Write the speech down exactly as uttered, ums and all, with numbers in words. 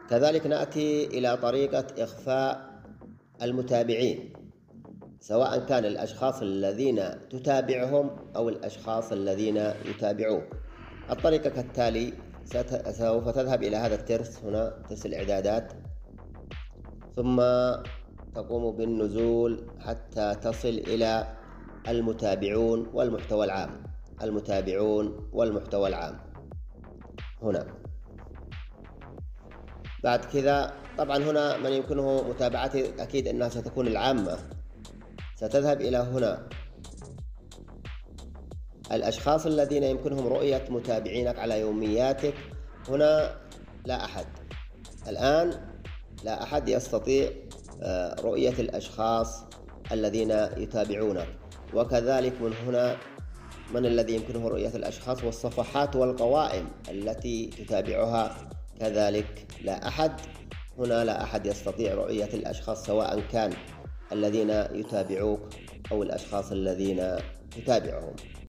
كذلك نأتي إلى طريقة إخفاء المتابعين، سواء كان الأشخاص الذين تتابعهم أو الأشخاص الذين يتابعوك. الطريقة كالتالي: سوف تذهب إلى هذا الترس هنا، ترس الإعدادات، ثم تقوم بالنزول حتى تصل إلى المتابعون والمحتوى العام. المتابعون والمحتوى العام هنا. بعد كذا طبعا هنا من يمكنه متابعتي أكيد أنها ستكون العامة. ستذهب إلى هنا الأشخاص الذين يمكنهم رؤية متابعينك على يومياتك. هنا لا أحد الآن، لا أحد يستطيع رؤية الأشخاص الذين يتابعونك. وكذلك من هنا من الذي يمكنه رؤية الأشخاص والصفحات والقوائم التي تتابعها، كذلك لا أحد. هنا لا أحد يستطيع رؤية الأشخاص، سواء كان الذين يتابعوك أو الأشخاص الذين تتابعهم.